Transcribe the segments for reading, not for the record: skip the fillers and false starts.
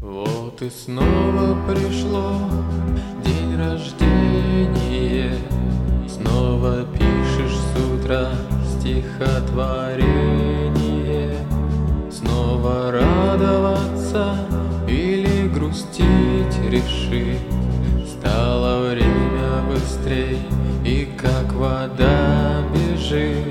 Вот и снова пришло день рождения, снова пишешь с утра стихотворение, снова радоваться или грустить решить. Стало время быстрей, и как вода бежит.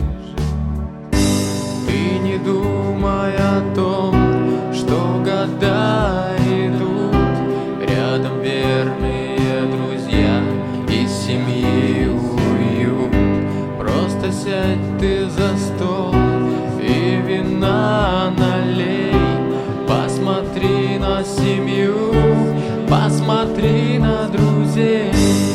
Ты не думай о том, что года идут, рядом верные друзья из семьи уют. Просто сядь ты за стол и вина налей, посмотри на семью, посмотри на друзей.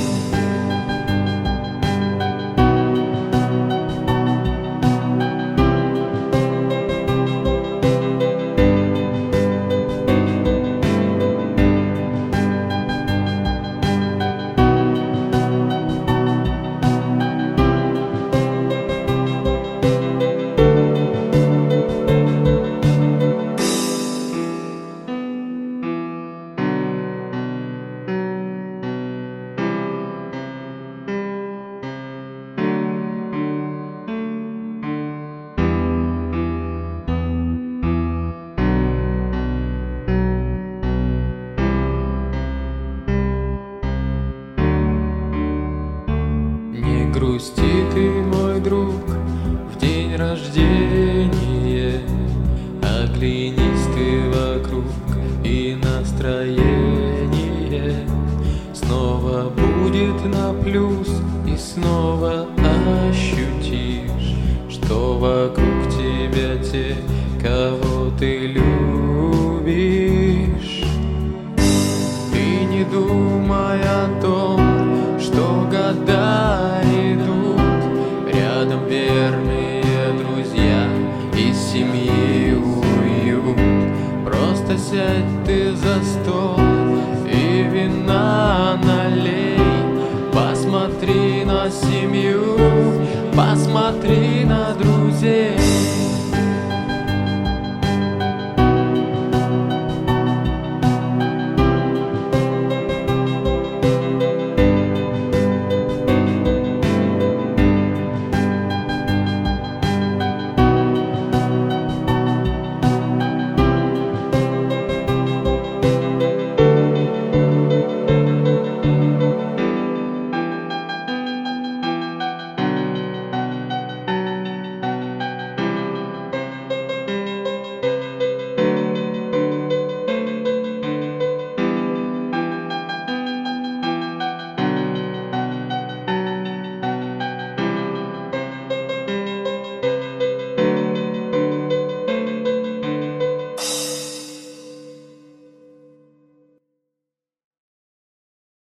Грусти ты, мой друг, в день рождения, оглянись ты вокруг, и настроение снова будет на плюс, и снова ощутишь, что вокруг тебя те, кого ты любишь. Ты не думай о том, что года идут, рядом верные друзья из семьи уют. Просто сядь ты за стол и вина